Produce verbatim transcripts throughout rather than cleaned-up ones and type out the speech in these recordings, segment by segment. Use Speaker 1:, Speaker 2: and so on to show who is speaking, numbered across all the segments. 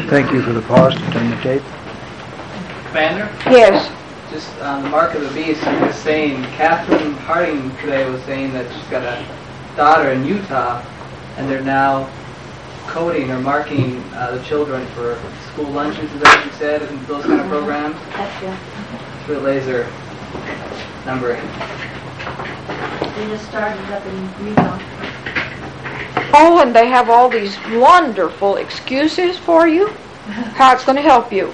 Speaker 1: Thank you for the pause to turn the tape.
Speaker 2: Banner?
Speaker 3: Yes.
Speaker 2: Just on the mark of the beast, I'm just saying, Catherine Harding today was saying that she's got a daughter in Utah, and they're now coding or marking uh, the children for school lunches, is that what you said, and those kind of programs?
Speaker 4: That's yeah.
Speaker 2: With laser numbering.
Speaker 4: They just started up in Utah.
Speaker 3: Oh, and they have all these wonderful excuses for you, how it's going to help you.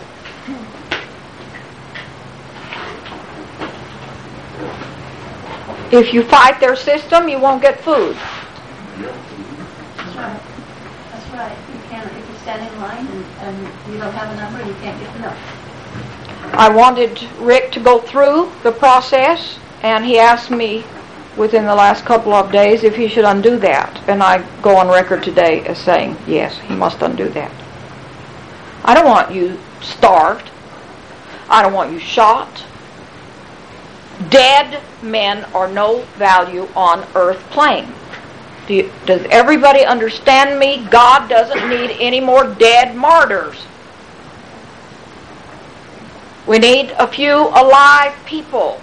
Speaker 3: If you fight their system, you won't get food.
Speaker 4: That's right. That's right. You can't, if you stand in line and, and you don't have a number, you can't get the milk.
Speaker 3: I wanted Rick to go through the process, and he asked me within the last couple of days if he should undo that. And I go on record today as saying, yes, he must undo that. I don't want you starved. I don't want you shot. Dead men are no value on earth plane. Do you, does everybody understand me? God doesn't need any more dead martyrs. We need a few alive people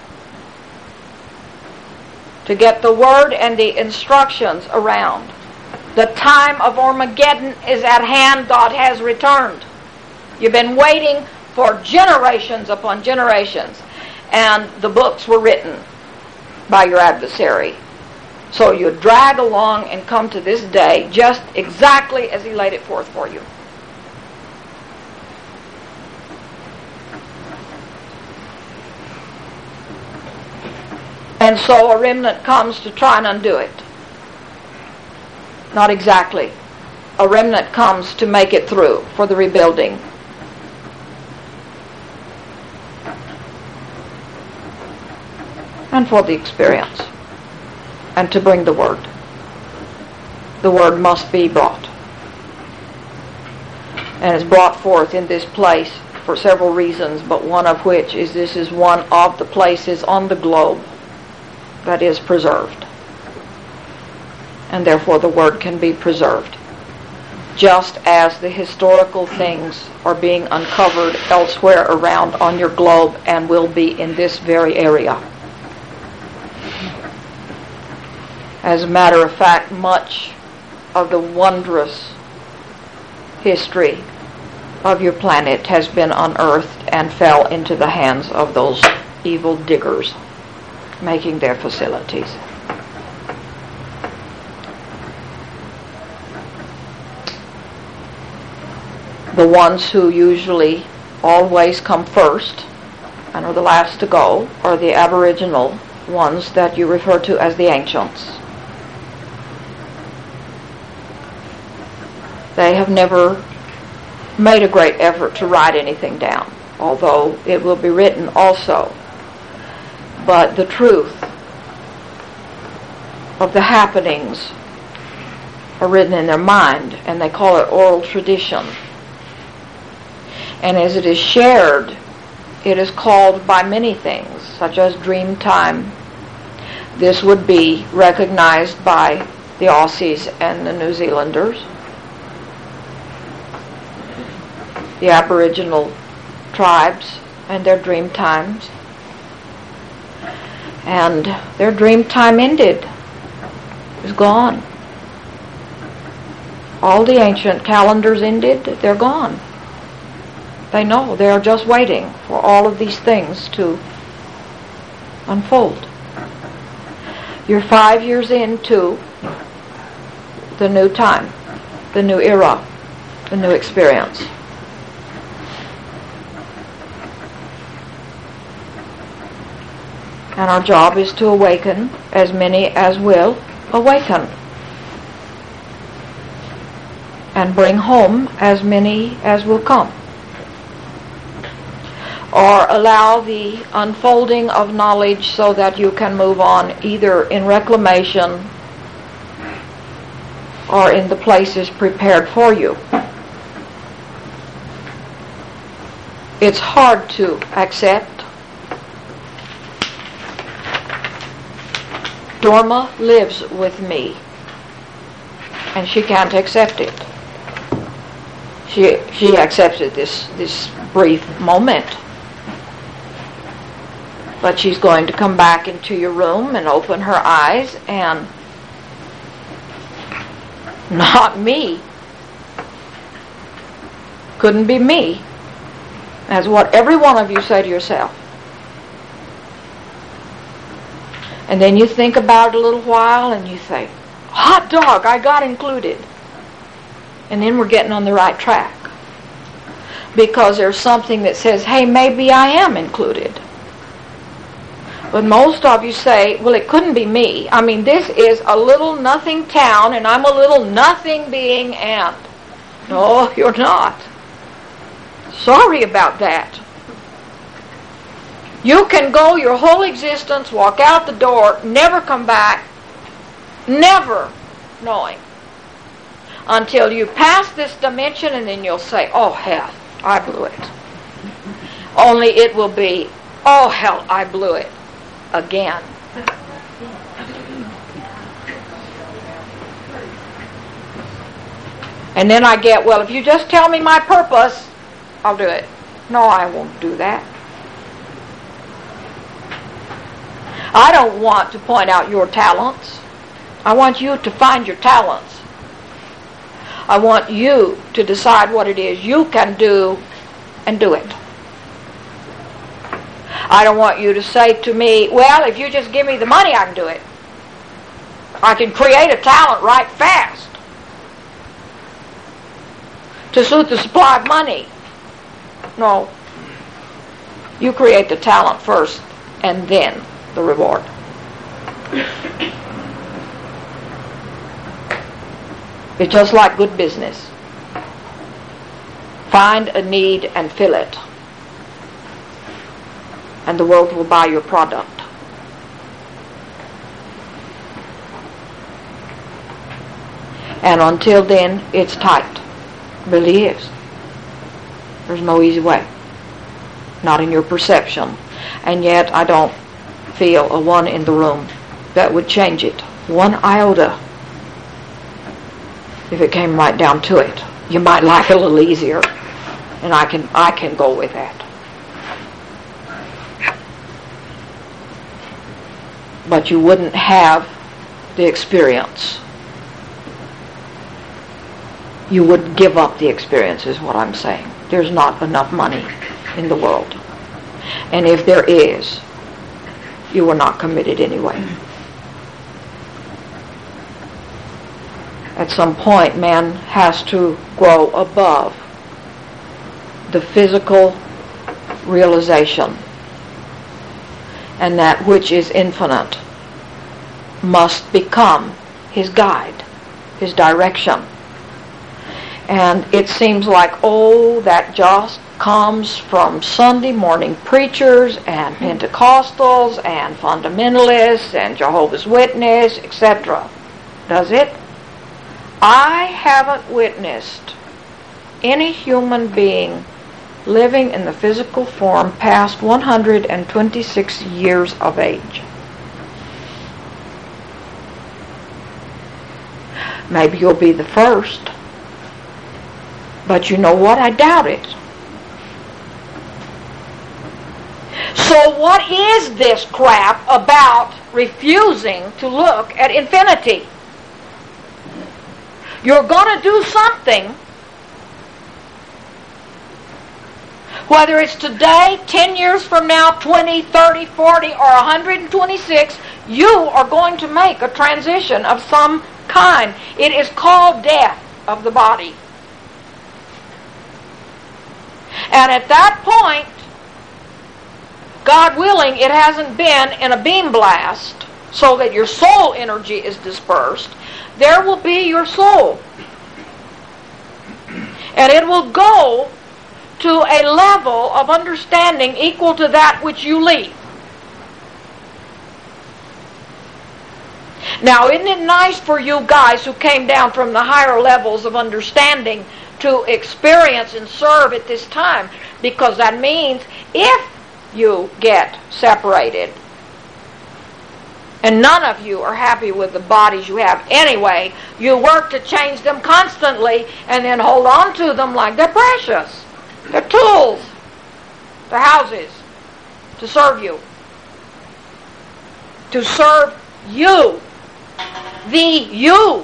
Speaker 3: to get the word and the instructions around. The time of Armageddon is at hand. God has returned. You've been waiting for generations upon generations, and the books were written by your adversary. So you drag along and come to this day just exactly as he laid it forth for you. And so a remnant comes to try and undo it. Not exactly. A remnant comes to make it through for the rebuilding. And for the experience. And to bring the word. The word must be brought. And it's brought forth in this place for several reasons, but one of which is this is one of the places on the globe that is preserved. And therefore the word can be preserved. Just as the historical things are being uncovered elsewhere around on your globe and will be in this very area. As a matter of fact, much of the wondrous history of your planet has been unearthed and fell into the hands of those evil diggers making their facilities. The ones who usually always come first and are the last to go are the aboriginal ones that you refer to as the ancients. They have never made a great effort to write anything down, although it will be written also. But the truth of the happenings are written in their mind, and they call it oral tradition. And as it is shared, it is called by many things, such as dream time. This would be recognized by the Aussies and the New Zealanders. The Aboriginal tribes and their dream times. And their dream time ended. It's gone. All the ancient calendars ended. They're gone. They know. They are just waiting for all of these things to unfold. You're five years into the new time, the new era, the new experience. And our job is to awaken as many as will awaken. And bring home as many as will come. Or allow the unfolding of knowledge so that you can move on either in reclamation or in the places prepared for you. It's hard to accept. Dorma lives with me, and she can't accept it. She she accepted this this brief moment. But she's going to come back into your room and open her eyes, and not me. Couldn't be me. That's what every one of you say to yourself. And then you think about it a little while and you say, hot dog, I got included. And then we're getting on the right track. Because there's something that says, hey, maybe I am included. But most of you say, well, it couldn't be me. I mean, this is a little nothing town, and I'm a little nothing being and. No, you're not. Sorry about that. You can go your whole existence, walk out the door, never come back, never knowing. Until you pass this dimension, and then you'll say, oh, hell, I blew it. Only it will be, oh, hell, I blew it. Again. And then I get, well, if you just tell me my purpose, I'll do it. No, I won't do that. I don't want to point out your talents. I want you to find your talents. I want you to decide what it is you can do and do it. I don't want you to say to me, well, if you just give me the money, I can do it. I can create a talent right fast to suit the supply of money. No. You create the talent first and then the reward. It's just like good business. Find a need and fill it. And the world will buy your product. And until then, it's tight. It really is. There's no easy way. Not in your perception. And yet, I don't feel a one in the room that would change it. One iota. If it came right down to it. You might like it a little easier. And I can, I can go with that. But you wouldn't have the experience. You would give up the experience is what I'm saying. There's not enough money in the world. And if there is, you were not committed anyway. At some point, man has to grow above the physical realization. And that which is infinite must become his guide, his direction. And it seems like, oh, that just comes from Sunday morning preachers and Pentecostals and fundamentalists and Jehovah's Witnesses, et cetera. Does it? I haven't witnessed any human being living in the physical form past one hundred twenty-six years of age. Maybe you'll be the first. But you know what? I doubt it. So what is this crap about refusing to look at infinity? You're going to do something. Whether it's today, ten years from now, twenty, thirty, forty, or one hundred twenty-six, you are going to make a transition of some kind. It is called death of the body. And at that point, God willing, it hasn't been in a beam blast so that your soul energy is dispersed. There will be your soul. And it will go to a level of understanding equal to that which you leave. Now, isn't it nice for you guys who came down from the higher levels of understanding to experience and serve at this time? Because that means if you get separated, And none of you are happy with the bodies you have. Anyway, you work to change them constantly and then hold on to them like they're precious. They're tools. They're houses to serve you. To serve you. The you.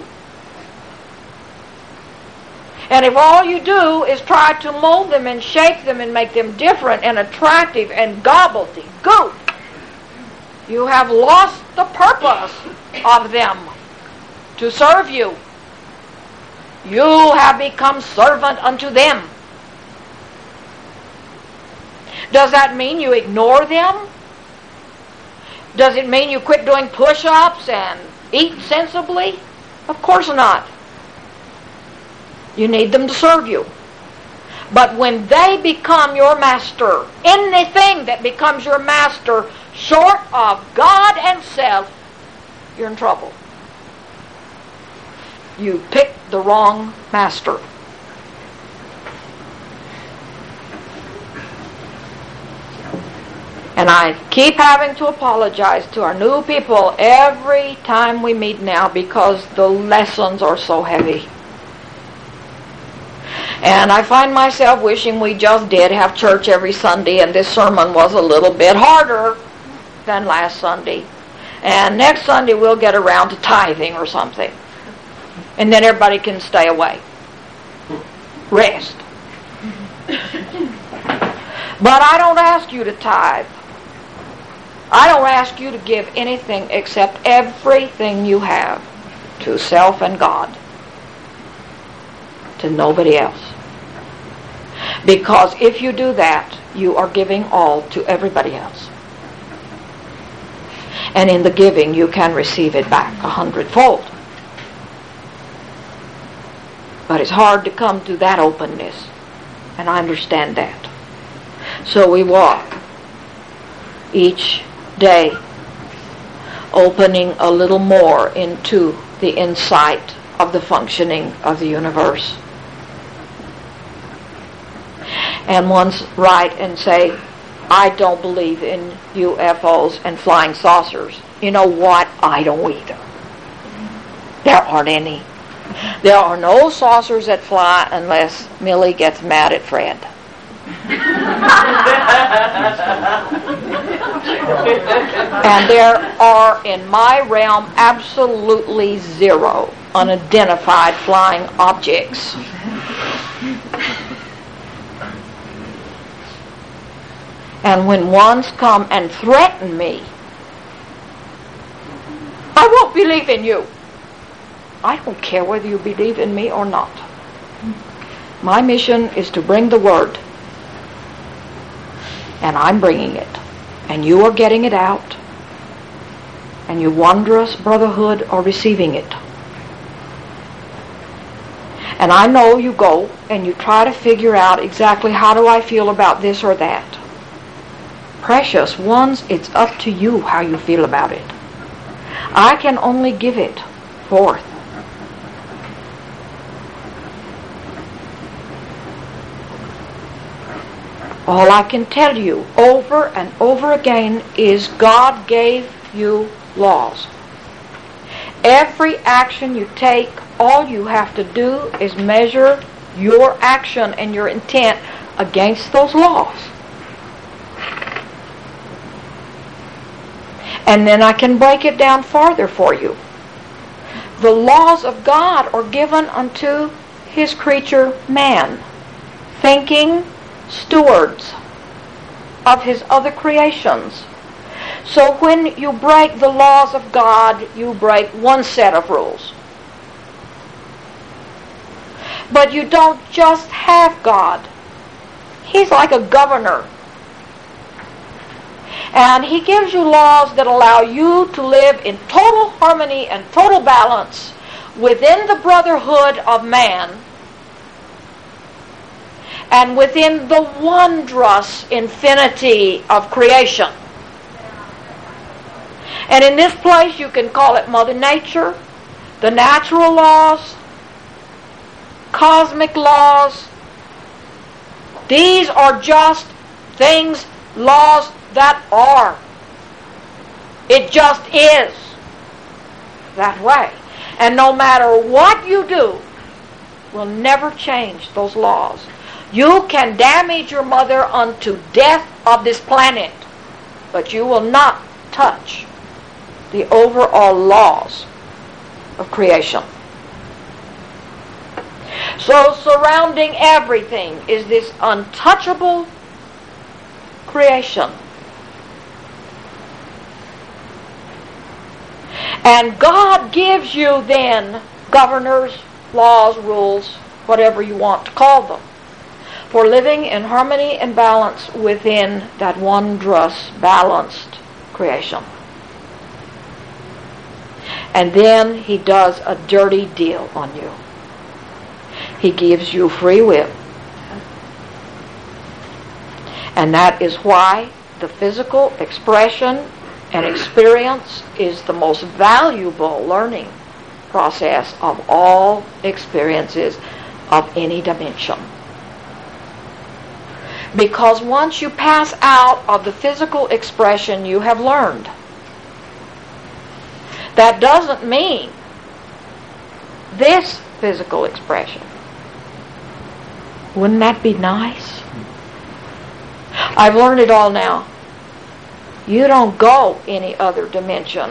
Speaker 3: And if all you do is try to mold them and shape them and make them different and attractive and gobbledygook, you have lost the purpose of them to serve you. You have become servant unto them. Does that mean you ignore them? Does it mean you quit doing push-ups and eat sensibly? Of course not. You need them to serve you. But when they become your master, anything that becomes your master short of God and self, you're in trouble. You picked the wrong master. And I keep having to apologize to our new people every time we meet now because the lessons are so heavy. And I find myself wishing we just did have church every Sunday and this sermon was a little bit harder than last Sunday. And next Sunday we'll get around to tithing or something. And then everybody can stay away. Rest. But I don't ask you to tithe. I don't ask you to give anything except everything you have to self and God. To nobody else. Because if you do that, you are giving all to everybody else. And in the giving, you can receive it back a hundredfold. But it's hard to come to that openness. And I understand that. So we walk each day opening a little more into the insight of the functioning of the universe. And one's right and say, I don't believe in U F Os and flying saucers. You know what? I don't either. There aren't any. There are no saucers that fly unless Millie gets mad at Fred. And there are, in my realm, absolutely zero unidentified flying objects. And when ones come and threaten me, I won't believe in you. I don't care whether you believe in me or not. My mission is to bring the word. And I'm bringing it. And you are getting it out. And your wondrous brotherhood are receiving it. And I know you go and you try to figure out exactly how do I feel about this or that. Precious ones, it's up to you how you feel about it. I can only give it forth. All I can tell you over and over again is God gave you laws. Every action you take, all you have to do is measure your action and your intent against those laws. And then I can break it down farther for you. The laws of God are given unto His creature man, thinking stewards of His other creations. So when you break the laws of God, you break one set of rules. But you don't just have God. He's like a governor. And He gives you laws that allow you to live in total harmony and total balance within the brotherhood of man and within the wondrous infinity of creation. And in this place you can call it Mother Nature, the natural laws, cosmic laws. These are just things, laws that are. It just is. that way. And no matter what you do, will never change those laws. You can damage your mother unto death of this planet, but you will not touch the overall laws of creation. So surrounding everything is this untouchable creation. And God gives you then governors, laws, rules, whatever you want to call them, for living in harmony and balance within that wondrous, balanced creation. And then He does a dirty deal on you. He gives you free will. And that is why the physical expression and experience is the most valuable learning process of all experiences of any dimension. Because once you pass out of the physical expression, you have learned. That doesn't mean this physical expression. Wouldn't that be nice? I've learned it all now. You don't go any other dimension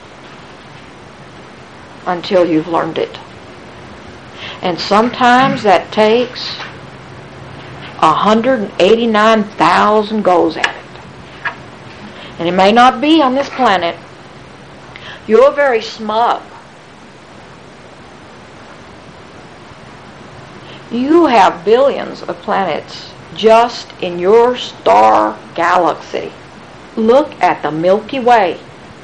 Speaker 3: until you've learned it. And sometimes that takes one hundred eighty-nine thousand goes at it. And it may not be on this planet. You're very smug. You have billions of planets just in your star galaxy. Look at the Milky Way.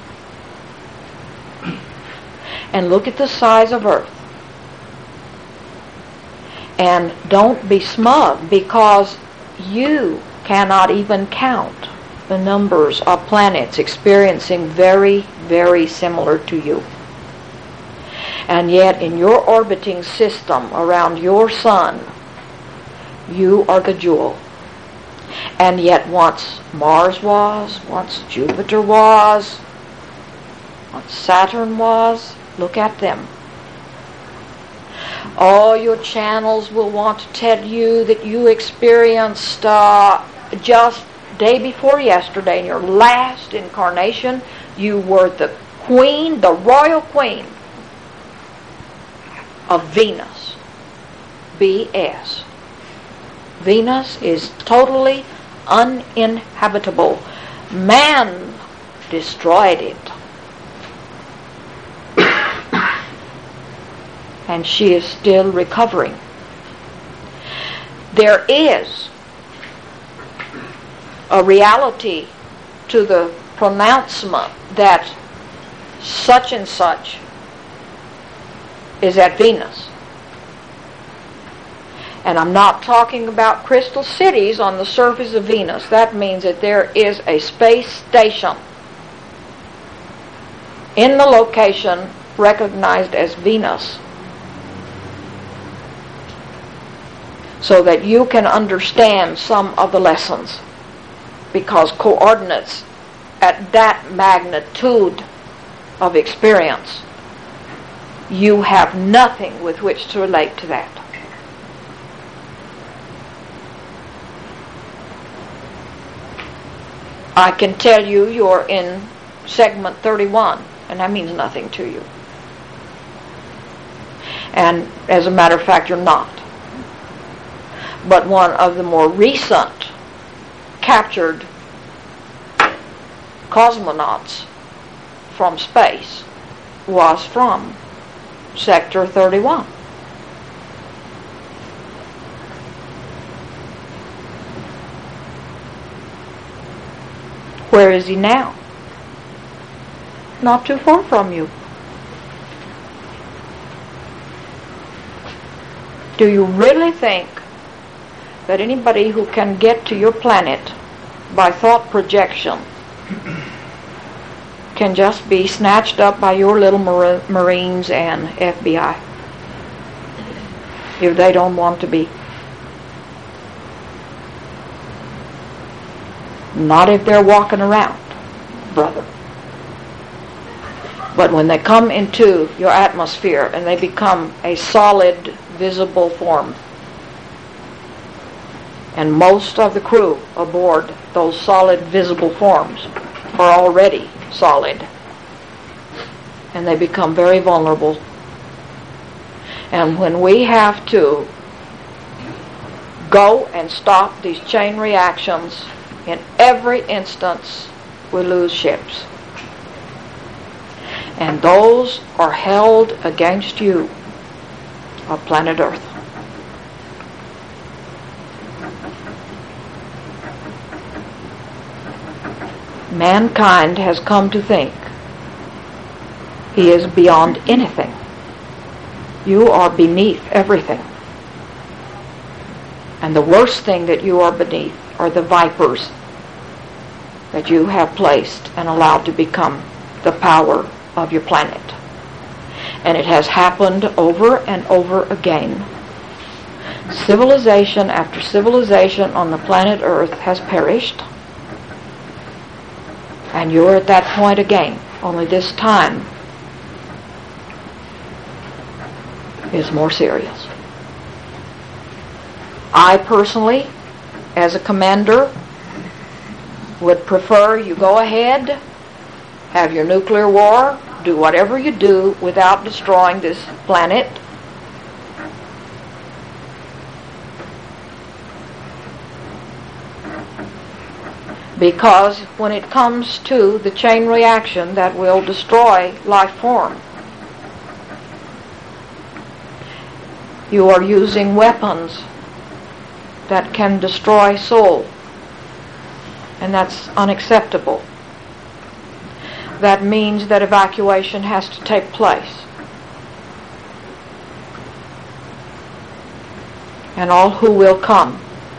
Speaker 3: And look at the size of Earth. And don't be smug, because you cannot even count the numbers of planets experiencing very, very similar to you. And yet in your orbiting system around your sun, you are the jewel. And yet once Mars was, once Jupiter was, once Saturn was, look at them. All your channels will want to tell you that you experienced uh, just day before yesterday, in your last incarnation, you were the queen, the royal queen of Venus. B S. Venus is totally uninhabitable. Man destroyed it. And she is still recovering. There is a reality to the pronouncement that such and such is at Venus. And I'm not talking about crystal cities on the surface of Venus. That means that there is a space station in the location recognized as Venus, so that you can understand some of the lessons. Because coordinates at that magnitude of experience, you have nothing with which to relate to that. I can tell you you're in segment thirty-one, and that means nothing to you. And as a matter of fact, you're not. But one of the more recent captured cosmonauts from space was from Sector thirty-one. Where is he now? Not too far from you. Do you really think that anybody who can get to your planet by thought projection can just be snatched up by your little Mar- Marines and F B I if they don't want to be? Not if they're walking around, brother. But when they come into your atmosphere and they become a solid, visible form, and most of the crew aboard those solid, visible forms are already solid, and they become very vulnerable. And when we have to go and stop these chain reactions, in every instance we lose ships. And those are held against you of planet Earth. Mankind has come to think he is beyond anything. You are beneath everything. And the worst thing that you are beneath are the vipers that you have placed and allowed to become the power of your planet. And it has happened over and over again. Civilization after civilization on the planet Earth has perished. And you're at that point again, only this time is more serious. I personally, as a commander, would prefer you go ahead, have your nuclear war, do whatever you do without destroying this planet. Because when it comes to the chain reaction that will destroy life form, you are using weapons that can destroy soul. And that's unacceptable. That means that evacuation has to take place. And all who will come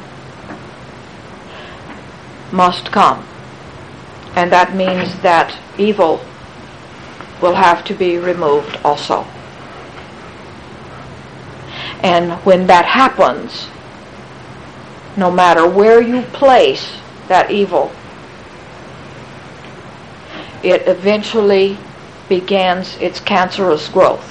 Speaker 3: must come. And that means that evil will have to be removed also. And when that happens, no matter where you place that evil, it eventually begins its cancerous growth.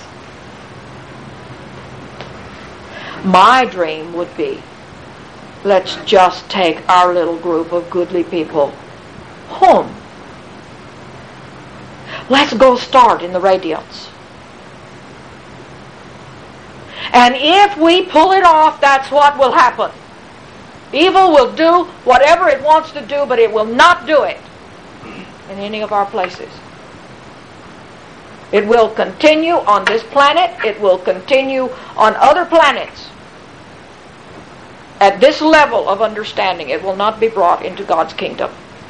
Speaker 3: My dream would be, let's just take our little group of goodly people home. Let's go start in the radiance. And if we pull it off, that's what will happen. Evil will do whatever it wants to do, but it will not do it in any of our places. It will continue on this planet. It will continue on other planets. At this level of understanding, it will not be brought into God's kingdom.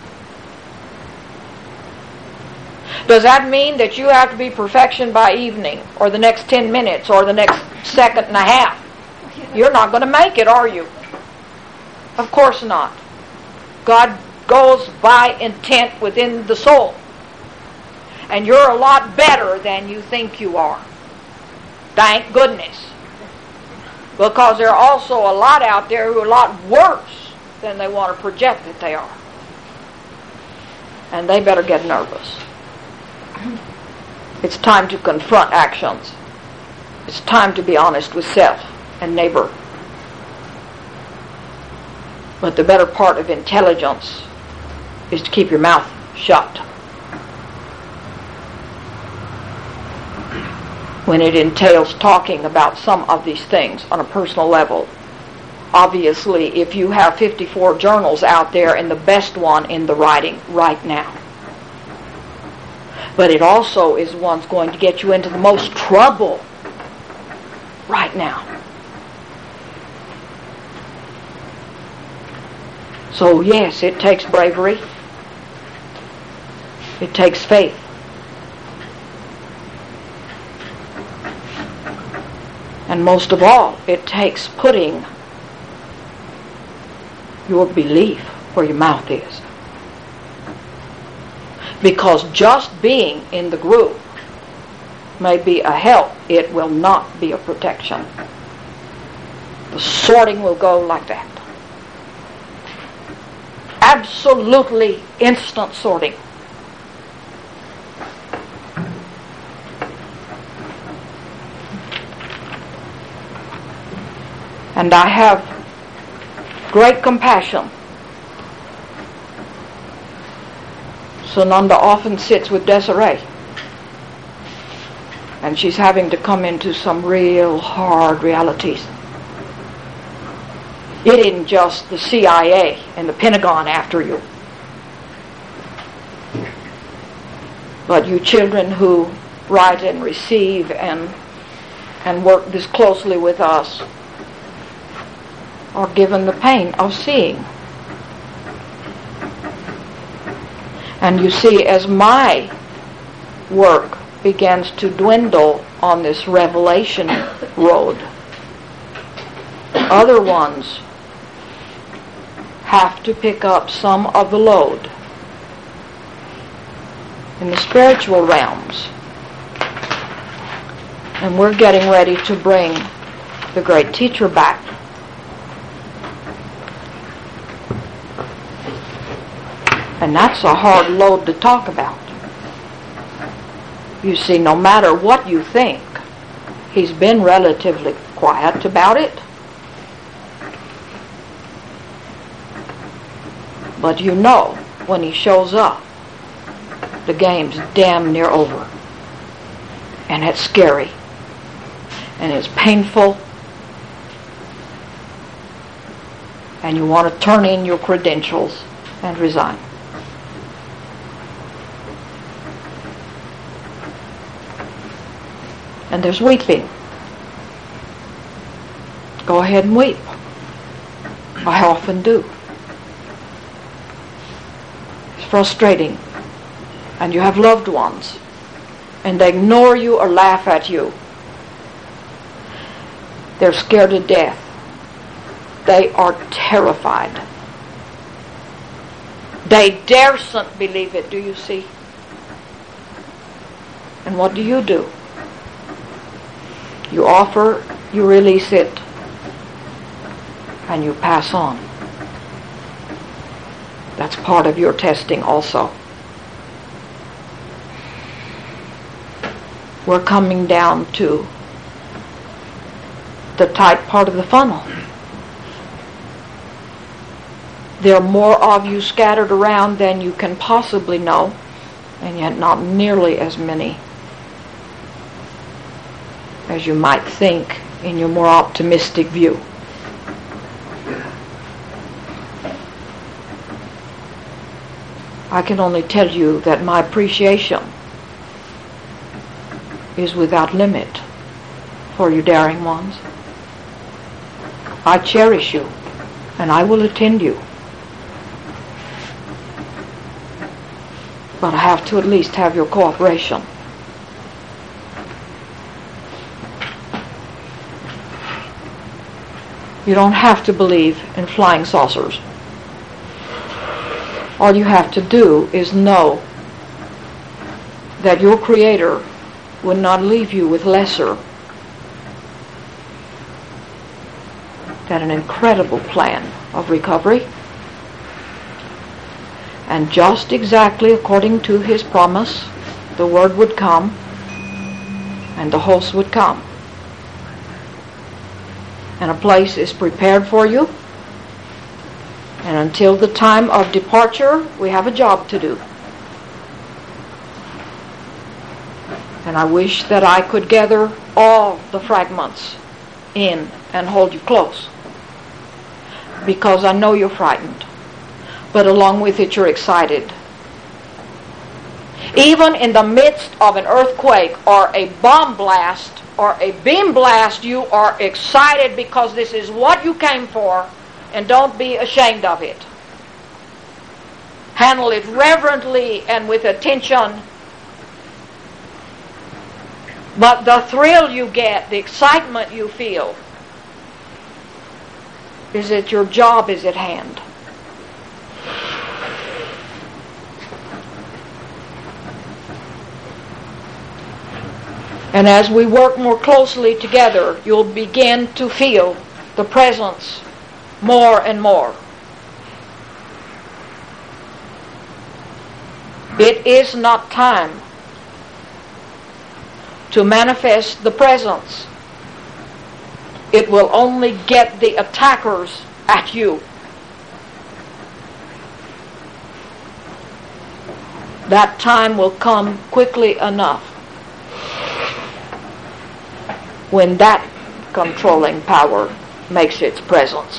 Speaker 3: Does that mean that you have to be perfection by evening, or the next ten minutes, or the next second and a half? You're not going to make it, are you? Of course not. God goes by intent within the soul. And you're a lot better than you think you are. Thank goodness. Because there are also a lot out there who are a lot worse than they want to project that they are. And they better get nervous. It's time to confront actions. It's time to be honest with self and neighbor. But the better part of intelligence is to keep your mouth shut. When it entails talking about some of these things on a personal level. Obviously, if you have fifty-four journals out there and the best one in the writing right now. But it also is one's going to get you into the most trouble right now. So yes, it takes bravery. It takes faith. And most of all, it takes putting your belief where your mouth is. Because just being in the group may be a help, it will not be a protection. The sorting will go like that. Absolutely instant sorting. And I have great compassion. Sunanda often sits with Desiree, and she's having to come into some real hard realities. It isn't just the C I A and the Pentagon after you, but you children who write and receive and and work this closely with us are given the pain of seeing. And you see, as my work begins to dwindle on this revelation road, other ones have to pick up some of the load in the spiritual realms. And we're getting ready to bring the great teacher back. And that's a hard load to talk about. You see, no matter what you think, he's been relatively quiet about it. But you know, when he shows up, the game's damn near over. And it's scary. And it's painful. And you want to turn in your credentials and resign. And there's weeping. Go ahead and weep. I often do. It's frustrating. And you have loved ones, and they ignore you or laugh at you. They're scared to death. They are terrified. They daresn't believe it, do you see? And what do you do? You offer, you release it, and you pass on. That's part of your testing also. We're coming down to the tight part of the funnel. There are more of you scattered around than you can possibly know, and yet not nearly as many as you might think in your more optimistic view. I can only tell you that my appreciation is without limit for you daring ones. I cherish you, and I will attend you. But I have to at least have your cooperation. You don't have to believe in flying saucers. All you have to do is know that your Creator would not leave you with lesser than an incredible plan of recovery. And just exactly according to His promise, the Word would come and the host would come. And a place is prepared for you. And until the time of departure, we have a job to do. And I wish that I could gather all the fragments in and hold you close. Because I know you're frightened. But along with it, you're excited. Even in the midst of an earthquake or a bomb blast or a beam blast, you are excited because this is what you came for, and don't be ashamed of it. Handle it reverently and with attention. But the thrill you get, the excitement you feel, is that your job is at hand. And as we work more closely together, you'll begin to feel the presence more and more. It is not time to manifest the presence it will only get the attackers at you. That time will come quickly enough when that controlling power makes its presence.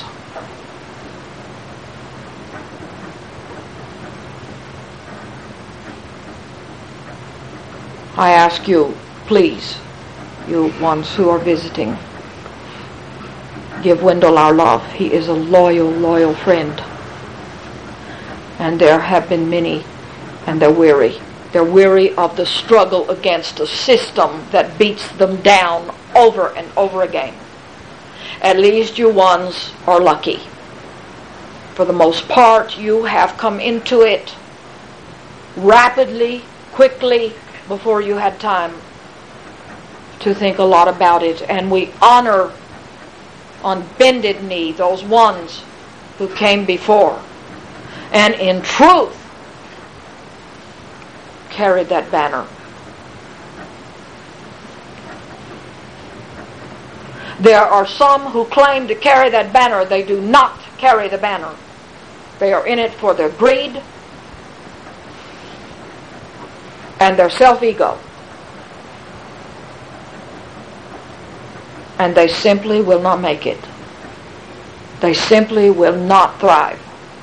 Speaker 3: I ask you, please, you ones who are visiting, give Wendell our love. He is a loyal, loyal friend. And there have been many, and they're weary. They're weary of the struggle against a system that beats them down over and over again. At least you ones are lucky. For the most part, you have come into it rapidly, quickly, before you had time to think a lot about it. And we honor on bended knee those ones who came before and in truth carried that banner. There are some who claim to carry that banner. They do not carry the banner. They are in it for their greed and their self-ego. And they simply will not make it. They simply will not thrive.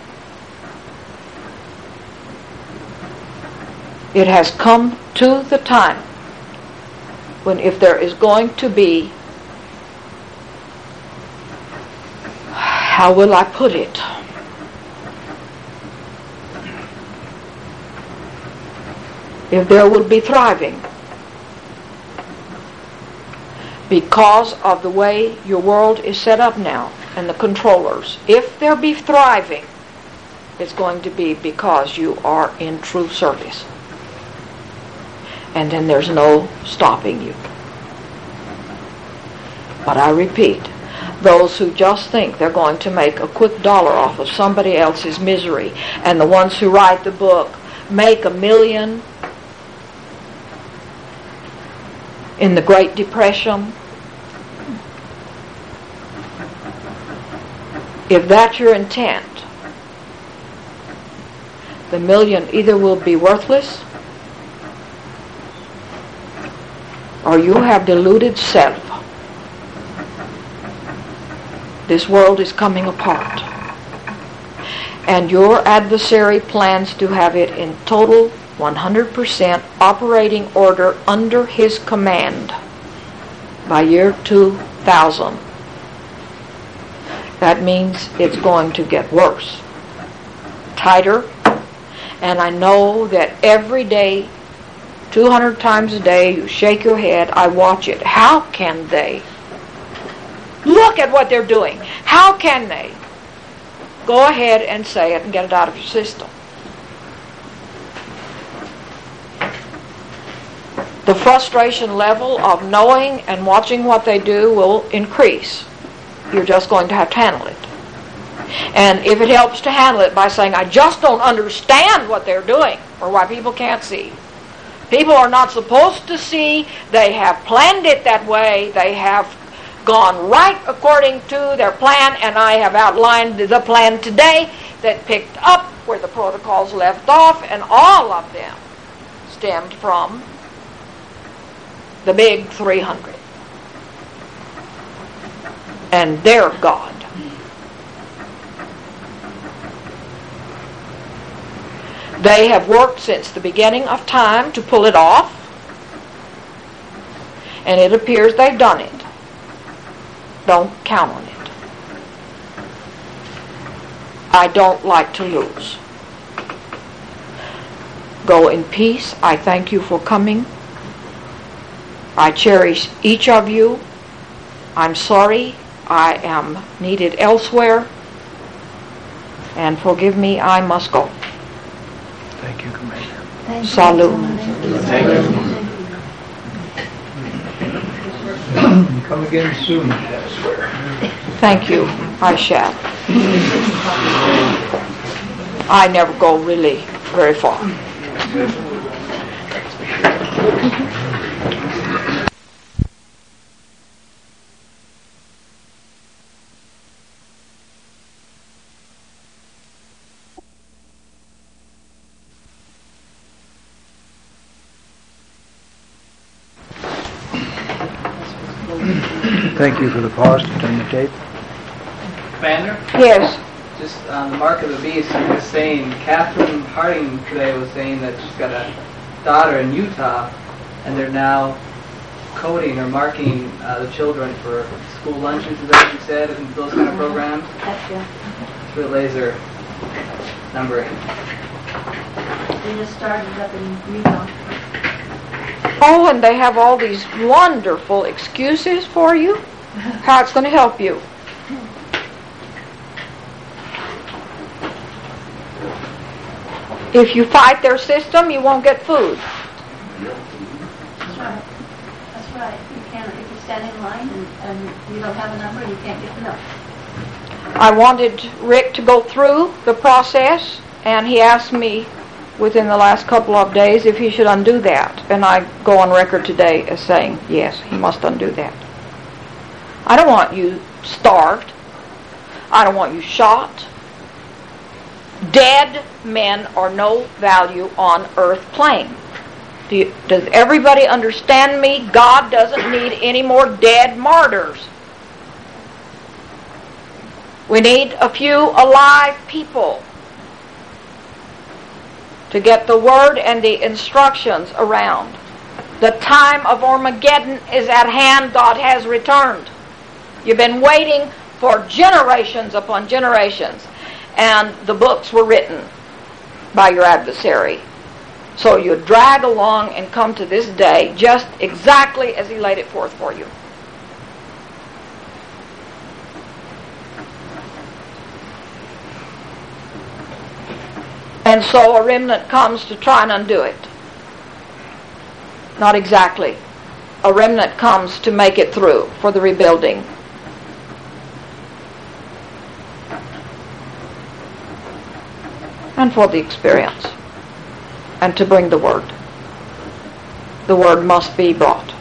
Speaker 3: It has come to the time when if there is going to be, how will I put it? If there will be thriving because of the way your world is set up now and the controllers, if there be thriving, it's going to be because you are in true service. And then there's no stopping you. But I repeat, those who just think they're going to make a quick dollar off of somebody else's misery, and the ones who write the book make a million in the Great Depression, if that's your intent, the million either will be worthless or you have deluded self. This world is coming apart. And your adversary plans to have it in total one hundred percent operating order under his command by year two thousand. That means it's going to get worse, tighter, and I know that every day, two hundred times a day, you shake your head, I watch it. How can they? Look at what they're doing. How can they? Go ahead and say it and get it out of your system. The frustration level of knowing and watching what they do will increase. You're just going to have to handle it. And if it helps to handle it by saying, I just don't understand what they're doing, or why people can't see. People are not supposed to see. They have planned it that way. They have gone right according to their plan, and I have outlined the plan today that picked up where the protocols left off, and all of them stemmed from the big three hundred and their God. They have worked since the beginning of time to pull it off, and it appears they've done it. Don't count on it. I don't like to lose. Go in peace. I thank you for coming. I cherish each of you. I'm sorry I am needed elsewhere. And forgive me, I must go.
Speaker 1: Thank you, Commander.
Speaker 4: Thank you.
Speaker 3: Salute.
Speaker 1: Thank you. Come again soon, I swear.
Speaker 3: Thank you. I shall. I never go really very far.
Speaker 1: Thank you for the pause to turn the tape.
Speaker 2: Commander?
Speaker 3: Yes.
Speaker 2: Just on the mark of the beast, I'm just saying, Catherine Harding today was saying that she's got a daughter in Utah, and they're now coding or marking uh, the children for school lunches, is that what you said, and those kind of programs?
Speaker 4: That's good.
Speaker 2: Through laser numbering.
Speaker 4: We just started up in Utah.
Speaker 3: Oh, and they have all these wonderful excuses for you, how it's going to help you. If you fight their system, you won't get food.
Speaker 4: That's right. That's right. You can't, if you stand in line and, and you don't have a number, you can't get the milk.
Speaker 3: I wanted Rick to go through the process, and he asked me within the last couple of days if he should undo that. And I go on record today as saying, yes, he must undo that. I don't want you starved. I don't want you shot. Dead men are no value on earth plane. Do you, does everybody understand me? God doesn't need any more dead martyrs. We need a few alive people to get the word and the instructions around. The time of Armageddon is at hand. God has returned. You've been waiting for generations upon generations, and the books were written by your adversary. So you drag along and come to this day just exactly as he laid it forth for you. And so a remnant comes to try and undo it. Not exactly. A remnant comes to make it through for the rebuilding. And for the experience. And to bring the word. The word must be brought.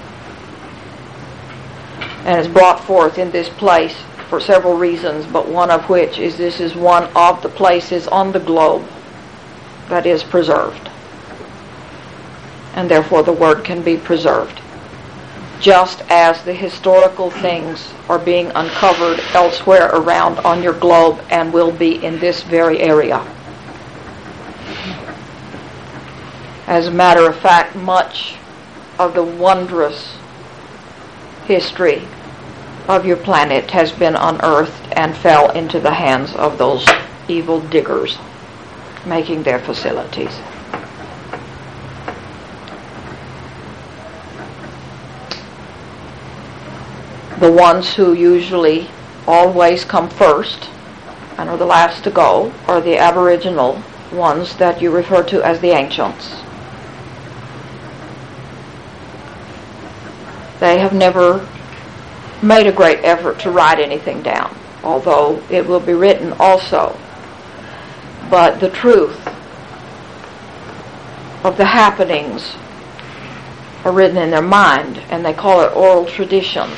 Speaker 3: And it's brought forth in this place for several reasons, but one of which is this is one of the places on the globe that is preserved. And therefore the word can be preserved. Just as the historical things are being uncovered elsewhere around on your globe and will be in this very area. As a matter of fact, much of the wondrous history of your planet has been unearthed and fell into the hands of those evil diggers making their facilities. The ones who usually always come first and are the last to go are the aboriginal ones that you refer to as the ancients. They have never made a great effort to write anything down, although it will be written also. But the truth of the happenings are written in their mind, and they call it oral tradition.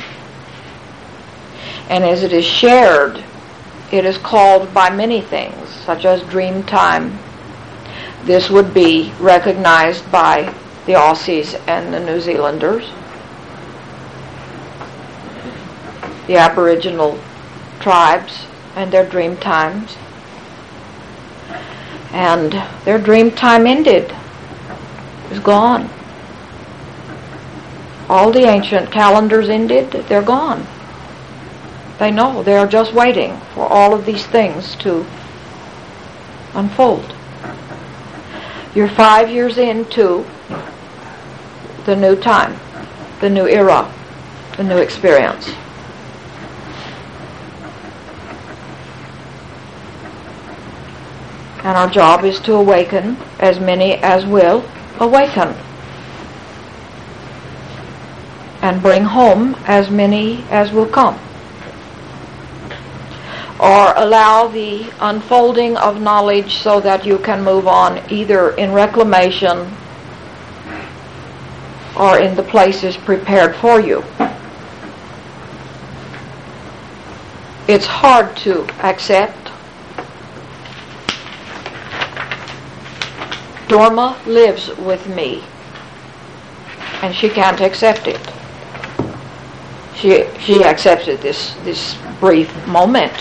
Speaker 3: And as it is shared, it is called by many things, such as dream time. This would be recognized by the Aussies and the New Zealanders. The Aboriginal tribes and their dream times. And their dream time ended. It's gone. All the ancient calendars ended. They're gone. They know. They are just waiting for all of these things to unfold. You're five years into the new time, the new era, the new experience. And our job is to awaken as many as will awaken. And bring home as many as will come. Or allow the unfolding of knowledge so that you can move on either in reclamation or in the places prepared for you. It's hard to accept. Dorma lives with me, and she can't accept it. She she accepted this this brief moment.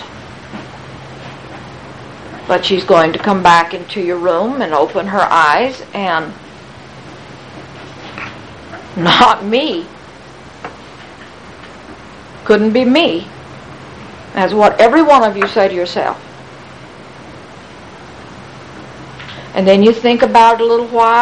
Speaker 3: But she's going to come back into your room and open her eyes, and not me. Couldn't be me. That's what every one of you say to yourself. And then you think about it a little while.